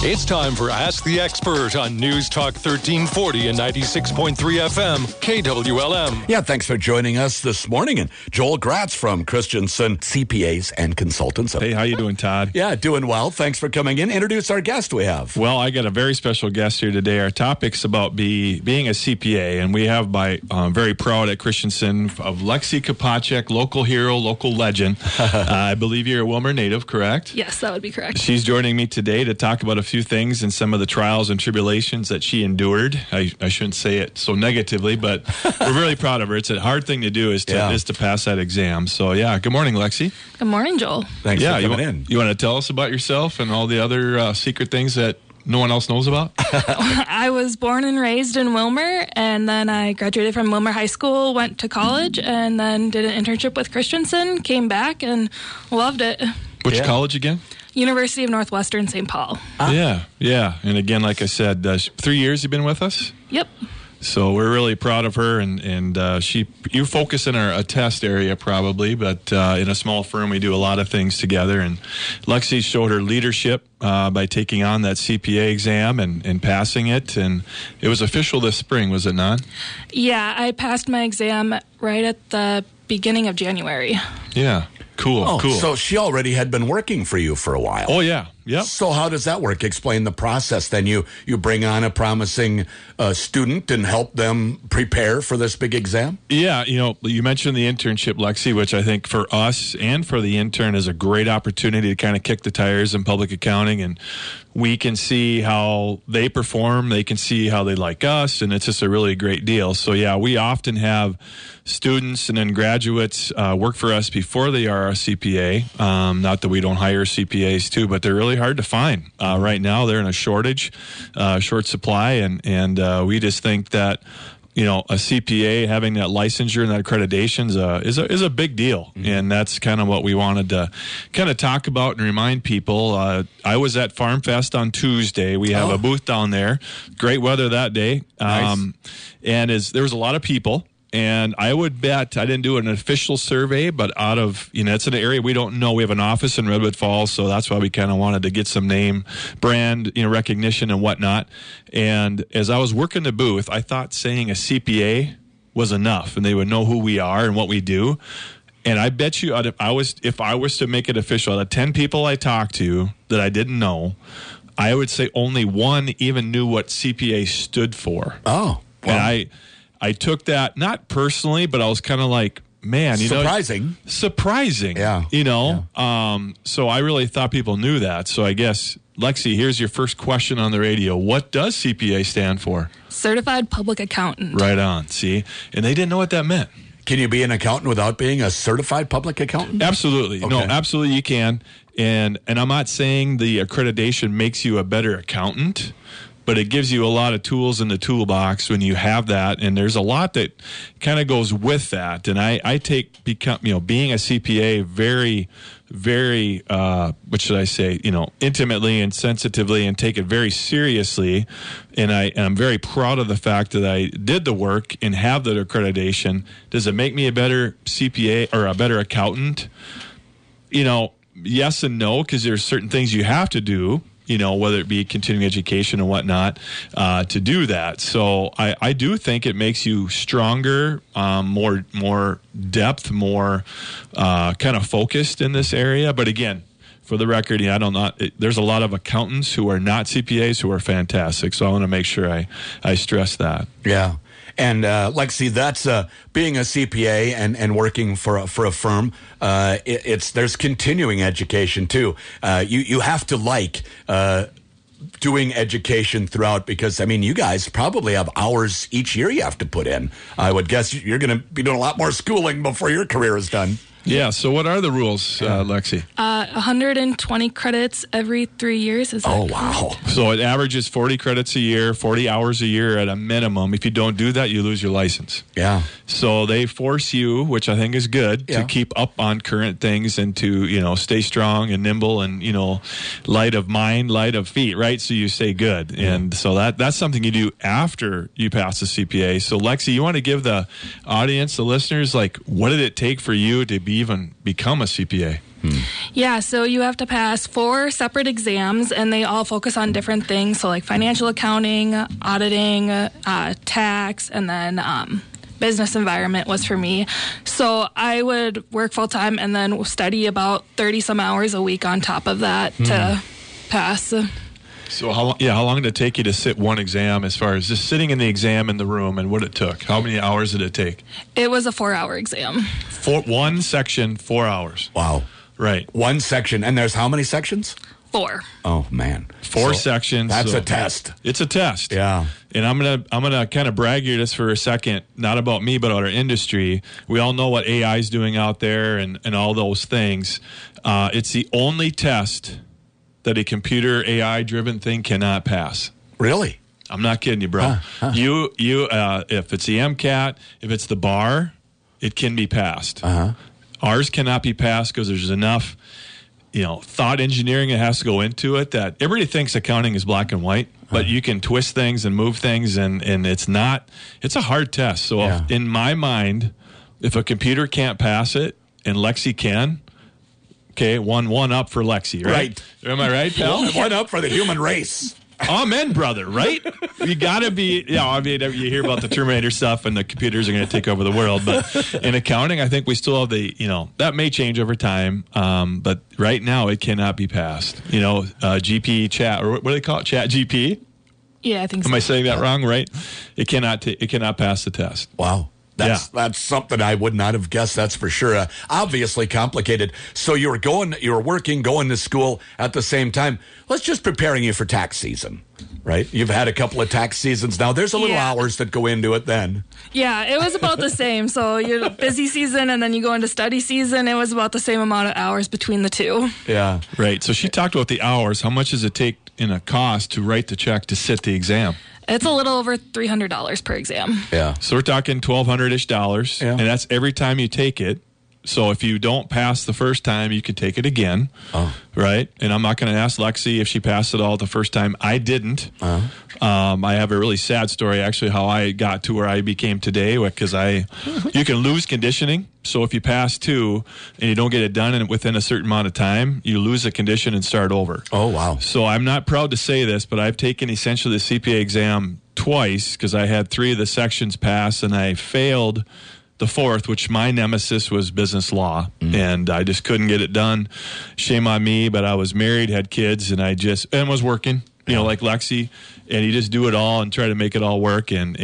It's time for Ask the Expert on News Talk 1340 and 96.3 FM, KWLM. Yeah, thanks for joining us this morning. And Joel Gratz from Christensen CPAs and Consultants. Hey, how you doing, Todd? Yeah, doing well. Thanks for coming in. Introduce our guest we have. Well, I got a very special guest here today. Our topic's about being a CPA, and we have very proud at Christensen of Lexi Kopacek, local hero, local legend. I believe you're a Wilmer native, correct? Yes, that would be correct. She's joining me today to talk about a few things and some of the trials and tribulations that she endured. I shouldn't say it so negatively, but we're really proud of her. It's a hard thing to do is to pass that exam. So, yeah, good morning, Lexi. Good morning, Joel. Thanks for coming in. You want to tell us about yourself and all the other secret things that no one else knows about? I was born and raised in Wilmer, and then I graduated from Wilmer High School, went to college, and then did an internship with Christensen, came back, and loved it. Which college again? University of Northwestern St. Paul. Yeah. And again, like I said, 3 years you've been with us? Yep. So we're really proud of her, and you focus in a test area probably, but in a small firm we do a lot of things together. And Lexi showed her leadership by taking on that CPA exam and passing it, and it was official this spring, was it not? Yeah, I passed my exam right at the beginning of January. Yeah. Cool. So she already had been working for you for a while. Oh, yeah. Yep. So how does that work? Explain the process. Then you bring on a promising student and help them prepare for this big exam? Yeah, you mentioned the internship, Lexi, which I think for us and for the intern is a great opportunity to kind of kick the tires in public accounting, and we can see how they perform, they can see how they like us, and it's just a really great deal. So, yeah, we often have students and then graduates work for us before they are a CPA. Not that we don't hire CPAs too, but they're really hard to find. Right now, they're in a short supply, and we just think that a CPA having that licensure and that accreditation is a big deal, and that's kind of what we wanted to kind of talk about and remind people. I was at Farm Fest on Tuesday. We have a booth down there. Great weather that day, nice. And there was a lot of people. And I would bet, I didn't do an official survey, but out of, it's an area we don't know. We have an office in Redwood Falls, so that's why we kind of wanted to get some name, brand, recognition and whatnot. And as I was working the booth, I thought saying a CPA was enough, and they would know who we are and what we do. And I bet you, if I was to make it official, out of 10 people I talked to that I didn't know, I would say only one even knew what CPA stood for. Oh, wow. And I took that, not personally, but I was kind of like, man, surprising. Yeah. So I really thought people knew that. So I guess, Lexi, here's your first question on the radio. What does CPA stand for? Certified Public Accountant. Right on, see? And they didn't know what that meant. Can you be an accountant without being a certified public accountant? Absolutely. Okay. No, absolutely you can. And I'm not saying the accreditation makes you a better accountant, but it gives you a lot of tools in the toolbox when you have that, and there's a lot that kind of goes with that. And I take being a CPA very, very what should I say? Intimately and sensitively, and take it very seriously. And I'm very proud of the fact that I did the work and have that accreditation. Does it make me a better CPA or a better accountant? Yes and no, because there's certain things you have to do. Whether it be continuing education and whatnot, to do that. So I do think it makes you stronger, more depth, more kind of focused in this area. But again, for the record, there's a lot of accountants who are not CPAs who are fantastic. So I want to make sure I stress that. Yeah. And Lexi, that's being a CPA and working for a firm. There's continuing education too. You have to like doing education throughout, because you guys probably have hours each year you have to put in. I would guess you're going to be doing a lot more schooling before your career is done. Yeah, so what are the rules, Lexi? 120 credits every 3 years. Is that correct? Wow. So it averages 40 credits a year, 40 hours a year at a minimum. If you don't do that, you lose your license. Yeah. So they force you, which I think is good, to keep up on current things and to, stay strong and nimble and, light of mind, light of feet, right? So you stay good. Mm-hmm. And so that's something you do after you pass the CPA. So Lexi, you want to give the audience, the listeners, what did it take for you to even become a CPA? Yeah, so you have to pass 4 separate exams, and they all focus on different things. So like financial accounting, auditing, tax, and then business environment was for me. So I would work full-time and then study about 30-some hours a week on top of that to pass. So how long did it take you to sit one exam as far as just sitting in the exam in the room and what it took? How many hours did it take? It was a 4-hour exam. One section, 4 hours. Wow. Right. One section. And there's how many sections? 4. Oh, man. 4 sections. That's so a test. It's a test. Yeah. And I'm gonna kind of brag here just for a second, not about me, but our industry. We all know what AI is doing out there and all those things. It's the only test that a computer AI-driven thing cannot pass. Really? I'm not kidding you, bro. You if it's the MCAT, if it's the bar, it can be passed. Ours cannot be passed because there's enough, thought engineering that has to go into it that everybody thinks accounting is black and white, but you can twist things and move things, and it's not. It's a hard test. So in my mind, if a computer can't pass it and Lexi can, okay, one up for Lexi, right? Am I right, pal? One up for the human race. Amen, brother, right? You got to be, you hear about the Terminator stuff and the computers are going to take over the world. But in accounting, I think we still have that may change over time. But right now, it cannot be passed. GP chat, or what do they call it? Chat GP? Yeah, I think so. Am I saying that wrong, right? It cannot pass the test. Wow. That's something I would not have guessed. That's for sure. Obviously complicated. So you were working, going to school at the same time. Let's just preparing you for tax season, right? You've had a couple of tax seasons now. There's a little hours that go into it then. Yeah, it was about the same. So you're busy season and then you go into study season. It was about the same amount of hours between the two. Yeah. Right. So she talked about the hours. How much does it take in a cost to write the check to sit the exam? It's a little over $300 per exam. Yeah. So we're talking $1,200-ish, and that's every time you take it. So if you don't pass the first time, you could take it again, right? And I'm not going to ask Lexi if she passed it all the first time. I didn't. I have a really sad story, actually, how I got to where I became today, because you can lose conditioning. So if you pass 2 and you don't get it done within a certain amount of time, you lose the condition and start over. Oh, wow. So I'm not proud to say this, but I've taken essentially the CPA exam twice because I had 3 of the sections pass and I failed the 4th, which my nemesis was business law, and I just couldn't get it done. Shame on me, but I was married, had kids, and and was working, like Lexi, and you just do it all and try to make it all work, and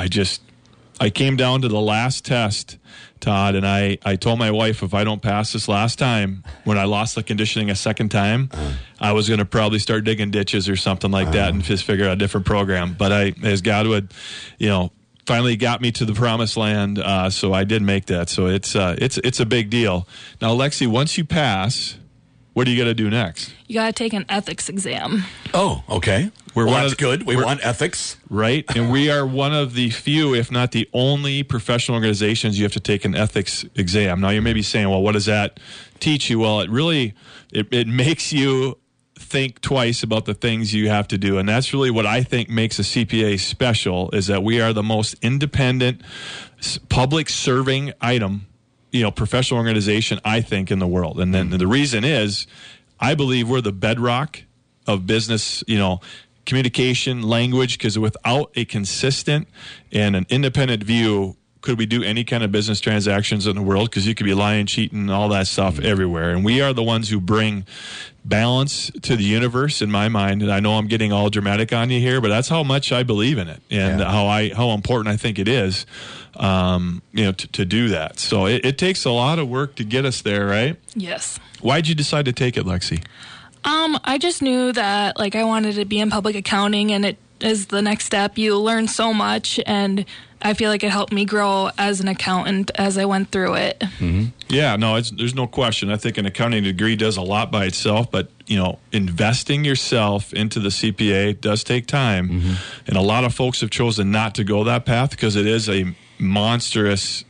I came down to the last test, Todd, and I told my wife if I don't pass this last time, when I lost the conditioning a second time, I was going to probably start digging ditches or something like that and just figure out a different program. But as God would, finally got me to the promised land, so I did make that. So it's a big deal. Now, Lexi, once you pass, what do you got to do next? You got to take an ethics exam. Oh, okay. That's good. We want ethics. Right. And we are one of the few, if not the only professional organizations you have to take an ethics exam. Now, you may be saying, well, what does that teach you? Well, it really, it makes you think twice about the things you have to do. And that's really what I think makes a CPA special, is that we are the most independent public serving item, professional organization, I think, in the world. And then the reason is I believe we're the bedrock of business, communication, language, because without a consistent and an independent view, could we do any kind of business transactions in the world? Because you could be lying, cheating, all that stuff everywhere. And we are the ones who bring balance to the universe, in my mind. And I know I'm getting all dramatic on you here, but that's how much I believe in it and how important I think it is, to do that. So it takes a lot of work to get us there, right? Yes. Why'd you decide to take it, Lexi? I just knew that I wanted to be in public accounting, and it is the next step. You learn so much, and I feel like it helped me grow as an accountant as I went through it. Mm-hmm. Yeah, no, there's no question. I think an accounting degree does a lot by itself, but investing yourself into the CPA does take time, and a lot of folks have chosen not to go that path because it is a monstrous,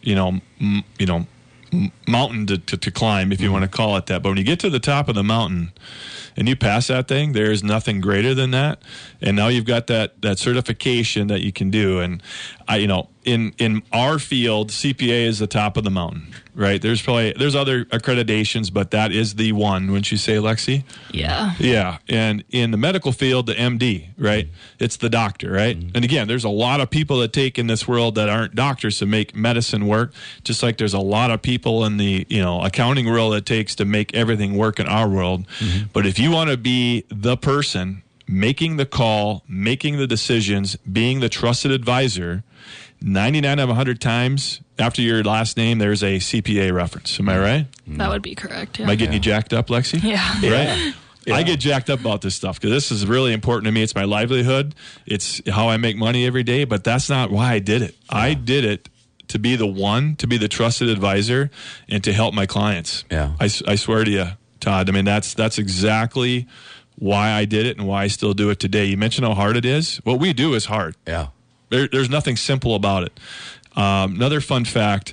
mountain to climb, if you want to call it that. But when you get to the top of the mountain and you pass that thing, there's nothing greater than that. And now you've got that certification that you can do. And in our field, CPA is the top of the mountain, right? There's other accreditations, but that is the one, wouldn't you say, Lexi? Yeah. Yeah. And in the medical field, the MD, right? It's the doctor, right? And again, there's a lot of people that take in this world that aren't doctors to make medicine work, just like there's a lot of people in the, accounting world that takes to make everything work in our world. But if you want to be the person making the call, making the decisions, being the trusted advisor, 99 out of 100 times after your last name, there's a CPA reference. Am I right? That would be correct. Yeah. Am I getting you jacked up, Lexi? Yeah. Right? Yeah. I get jacked up about this stuff because this is really important to me. It's my livelihood. It's how I make money every day, but that's not why I did it. Yeah. I did it to be the trusted advisor, and to help my clients. Yeah. I swear to you, Todd. I mean, that's exactly why I did it and why I still do it today. You mentioned how hard it is. What we do is hard. Yeah. There's nothing simple about it. Another fun fact,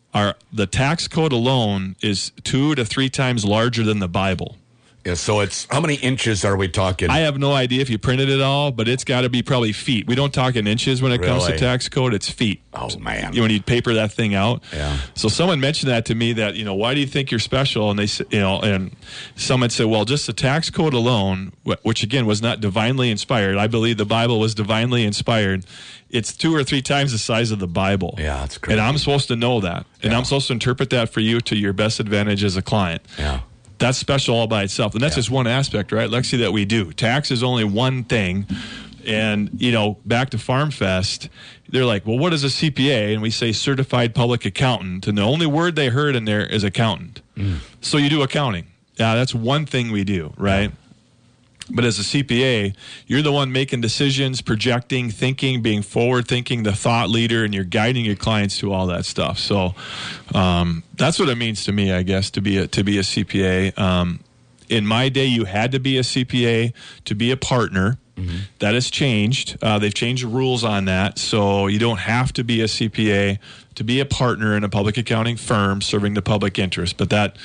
the tax code alone is 2 to 3 times larger than the Bible. Yeah, so it's, how many inches are we talking? I have no idea if you printed it all, but it's got to be probably feet. We don't talk in inches when it comes to tax code. It's feet. Oh, man. When you paper that thing out. Yeah. So someone mentioned that to me that, why do you think you're special? And they said, and someone said, well, just the tax code alone, which again was not divinely inspired. I believe the Bible was divinely inspired. It's 2 or 3 times the size of the Bible. Yeah, that's crazy. And I'm supposed to know that. And I'm supposed to interpret that for you to your best advantage as a client. Yeah. That's special all by itself. And that's just one aspect, right, Lexi, that we do. Tax is only one thing. And, back to Farm Fest, they're like, well, what is a CPA? And we say certified public accountant. And the only word they heard in there is accountant. So you do accounting. Yeah, that's one thing we do, right? Yeah. But as a CPA, you're the one making decisions, projecting, thinking, being forward-thinking, the thought leader, and you're guiding your clients to all that stuff. So that's what it means to me, I guess, to be a CPA. In my day, you had to be a CPA to be a partner. That has changed. They've changed the rules on that. So you don't have to be a CPA to be a partner in a public accounting firm serving the public interest. But that,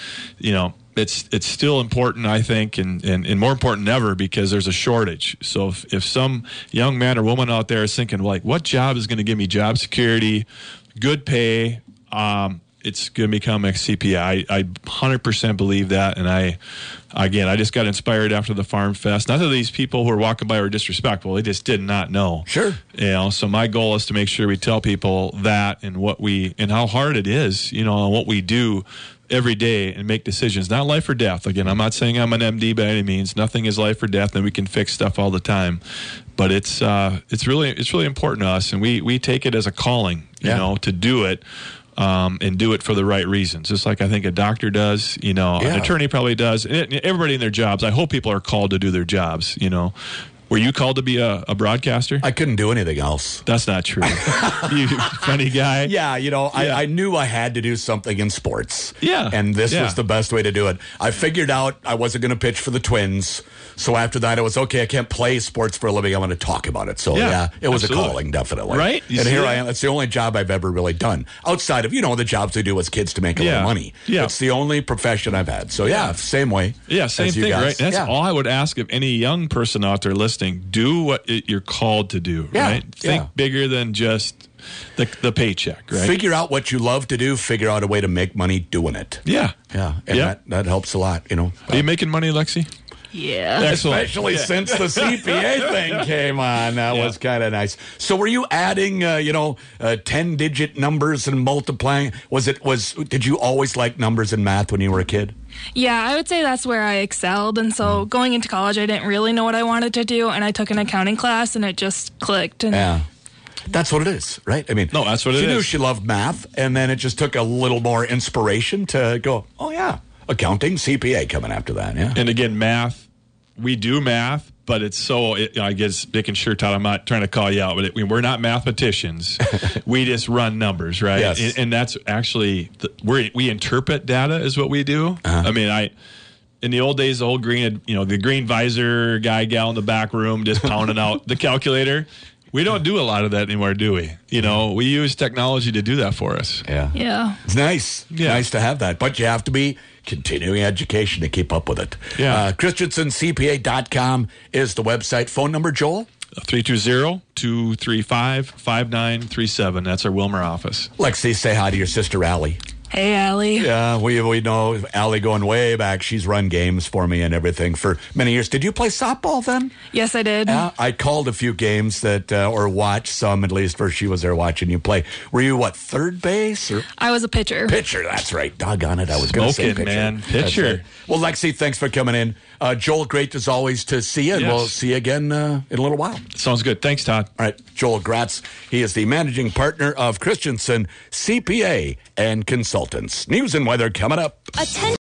it's still important, I think, and more important than ever because there's a shortage. So if some young man or woman out there is thinking, like, what job is going to give me job security, good pay, it's going to become a CPA. I 100% believe that, and I just got inspired after the Farm Fest. Not that these people who are walking by were disrespectful; they just did not know. Sure. So my goal is to make sure we tell people that and how hard it is, and what we do every day and make decisions, not life or death. Again, I'm not saying I'm an MD by any means. Nothing is life or death, and we can fix stuff all the time. But it's really important to us, and we take it as a calling, to do it. And do it for the right reasons, just like I think a doctor does, an attorney probably does. Everybody in their jobs, I hope people are called to do their jobs, Were you called to be a broadcaster? I couldn't do anything else. That's not true. You funny guy. Yeah, I knew I had to do something in sports. Yeah. And this was the best way to do it. I figured out I wasn't going to pitch for the Twins. So after that, it was, okay, I can't play sports for a living. I'm going to talk about it. So, it was absolutely. a calling, definitely. Right? And here I am. It's the only job I've ever really done. Outside of, the jobs we do as kids to make a little money. Yeah. It's the only profession I've had. So, same way. Yeah, same thing, right? That's all I would ask of any young person out there listening. Do what you're called to do, right? Think bigger than just the paycheck, right? Figure out what you love to do. Figure out a way to make money doing it. Yeah. Yeah. And that helps a lot, Are you making money, Lexi? Yeah. Especially since the CPA thing came on. That was kind of nice. So were you adding, 10-digit numbers and multiplying? Did you always like numbers and math when you were a kid? Yeah, I would say that's where I excelled. And so going into college, I didn't really know what I wanted to do. And I took an accounting class and it just clicked. And That's what it is, right? I mean, no, that's what it is. She knew she loved math, and then it just took a little more inspiration to go, oh, yeah. Accounting, CPA coming after that, yeah. And again, math, we do math, but it's so, I guess, making sure, Todd, I'm not trying to call you out, but we're not mathematicians. We just run numbers, right? Yes. And that's actually, we interpret data is what we do. I mean, in the old days, the whole the green visor guy, gal in the back room just pounding out the calculator. We don't do a lot of that anymore, do we? We use technology to do that for us. Yeah. Yeah. It's nice. Yeah. Nice to have that. But you have to be continuing education to keep up with it. Yeah. ChristiansenCPA.com is the website. Phone number, Joel? 320-235-5937. That's our Wilmer office. Lexi, say hi to your sister, Allie. Hey, Allie. Yeah, we know Allie going way back. She's run games for me and everything for many years. Did you play softball then? Yes, I did. I called a few games that, or watched some at least, where she was there watching you play. Were you, third base? Or? I was a pitcher. Pitcher, that's right. Doggone it, I was going to say pitcher. Man, pitcher. Right. Well, Lexi, thanks for coming in. Joel, great as always to see you, and we'll see you again in a little while. Sounds good. Thanks, Todd. All right, Joel Gratz. He is the managing partner of Christensen CPA and Consultants. News and weather coming up.